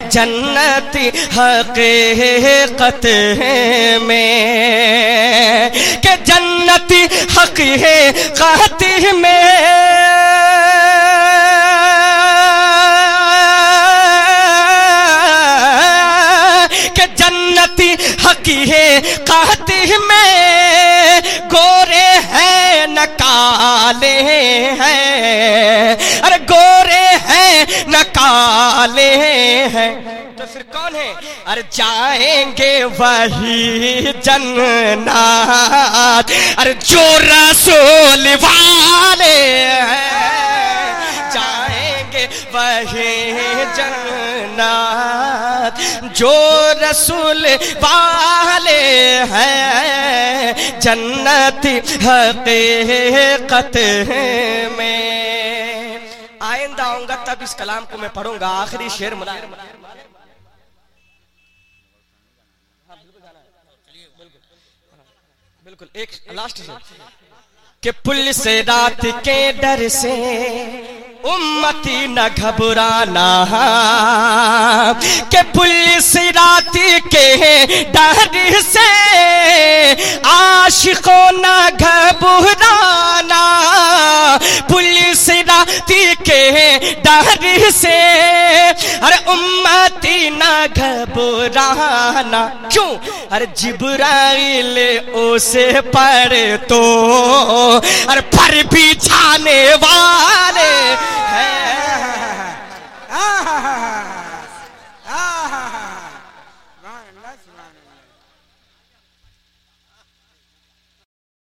जन्नती हकीकत में, के जन्नती हकीकत में, के जन्नती हकीकत में गोरे हैं न काले हैं, अरे गोरे हैं न काले हैं, तो फिर कौन है? अरे जाएंगे वही जन्नत, अरे जो रसूल वाले हैं, जाएंगे वही जन्नत जो रसूल वाले हैं, जन्नती हकीकत में। आइंदा आऊंगा तब इस कलाम को मैं पढ़ूंगा। आखिरी शेर मुलायम, बिल्कुल एक लास्ट शेर, कि पुलिस रात के डर से उम्मती न घबराना, के पुलिस रात के डर से आशिकों न घबराना, पुलिस रात के डर से अरे उम्मती न घबराना। क्यों? अरे जिब्राइल उसे पर तो अरे पर बिछाने वाले